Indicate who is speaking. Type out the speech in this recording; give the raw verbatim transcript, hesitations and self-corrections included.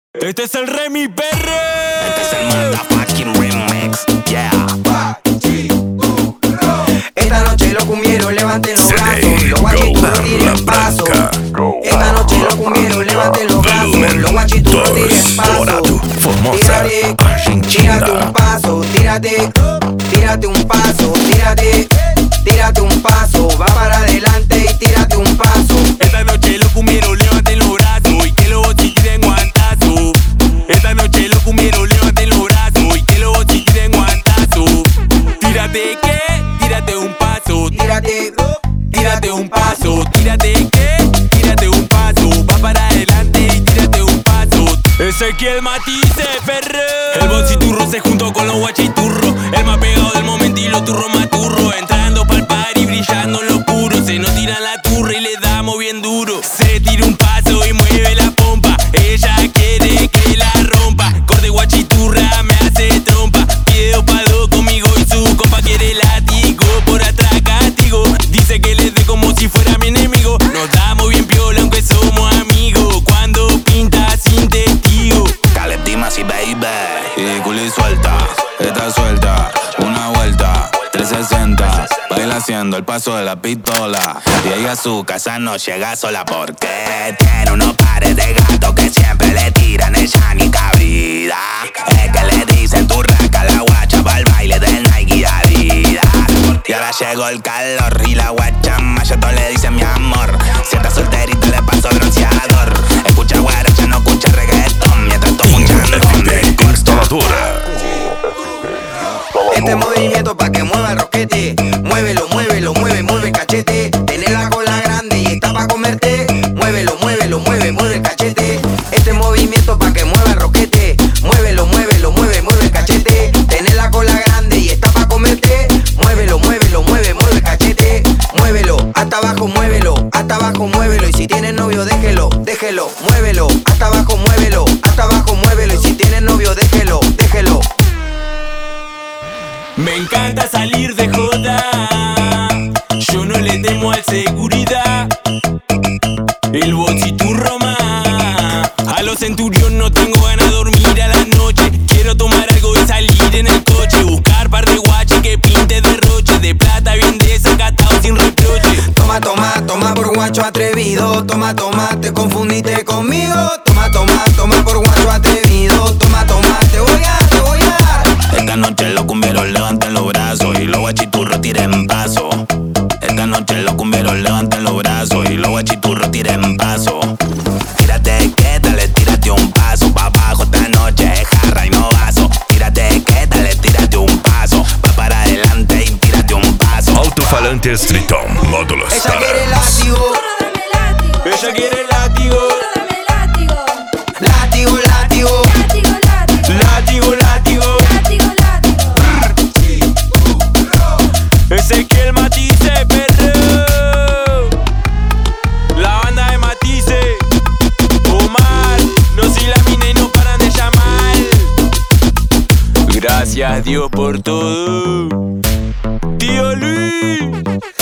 Speaker 1: Este es el Remy Perre.
Speaker 2: Este es el motherfucking remix, yeah.
Speaker 3: Esta noche los cumbieros levanten los brazos, los guachiturros tiren paso. Esta noche los cumbieros levanten los brazos, los guachiturros tiren paso. Tírate, tírate un paso, tírate, tírate un paso, tírate, tírate un paso, va para adelante y tírate un paso.
Speaker 1: Esta noche los cumbieros levanten los brazos y que los bochis tiren guantazo. Esta noche los cumbieros levanten los brazos y que los bochis tiren guantazo. Tírate que, tírate un paso,
Speaker 3: Tírate,
Speaker 1: tírate un paso, tírate que, tírate un paso, va para adelante y tírate un paso. Ezequiel Matice, Perre. El bochiturro se juntó con los guachiturros, el más pegado del momento y los turros más turros. Entrando pa'l party, brillando en lo puro, se nos tiran la turra y le damos bien duro. Se tira un paso y mueve la pompa, ella quiere que la rompa. Corte guachiturra, me hace trompa, pide dopado conmigo y su compa quiere látigo. Por atrás castigo, dice que le dé como si fuera mi enemigo. Nos damos bien piola aunque somos amigos, cuando pinta sin testigo.
Speaker 2: Caletima si baby, y culo y suelta, está suelta, una vuelta, trescientos sesenta, baila haciendo el paso de la pistola. Y ella a su casa no llega sola porque tiene unos pares de gatos que siempre le tiran ella ni cabrida. Es que le dicen tu raca la guacha pa'l baile del Nike y Adidas. Y ahora llegó el calor y la guacha mayo todo le dice mi amor. Si está solterita le paso bronceador. Escucha guaracha, no escucha reggaetón, mientras estoy punchando con el
Speaker 4: Instaladora.
Speaker 3: este movimiento pa' que mueva el roquete. Muévelo, muévelo, mueve, mueve el cachete. Tenés la cola grande y está pa' comerte. Muévelo, muévelo, mueve, mueve el cachete. Este movimiento pa' que mueva el roquete. Muévelo, muévelo, mueve, mueve el cachete. Tenés la cola grande y está pa' comerte. Muévelo, muévelo, mueve, mueve el cachete. Muévelo, hasta abajo, muévelo, hasta abajo, muévelo. Y si tienes novio, déjelo, déjelo. Muévelo, hasta abajo, muévelo, hasta abajo, muévelo. Y si tienes novio, déjelo, déjelo.
Speaker 1: Me encanta salir de joda, yo no le temo al seguridad. El bochiturro más, a los centurión no tengo ganas de dormir a la noche. Quiero tomar algo y salir en el coche, buscar par de guaches que pinte derroche, de plata bien desacatado sin reproche.
Speaker 3: Toma, toma, toma por guacho atrevido. Toma, toma, te confundiste conmigo. Toma, toma, toma por guacho atrevido. Toma, toma, te voy a, te voy a dar.
Speaker 2: Esta noche los cumbieros levanten los brazos y los guachiturros tiren paso. Esta noche los cumbieros levanten los brazos y los guachiturros tiren paso. Tírate que dale, tírate un paso pa' abajo esta noche es jarra y no vaso. Tírate que dale, tírate un paso, va para adelante y tírate un paso.
Speaker 4: Alto-falante Stritón, módulo
Speaker 3: Ella
Speaker 4: estándar.
Speaker 3: quiere látigo,
Speaker 1: Ella quiere látigo,
Speaker 3: látigo, látigo.
Speaker 1: látigo, látigo. Ezequiel Matice, Perre. La banda de Matice, Omar, nos y la mina y no paran de llamar. Gracias Dios por todo, tío Luis.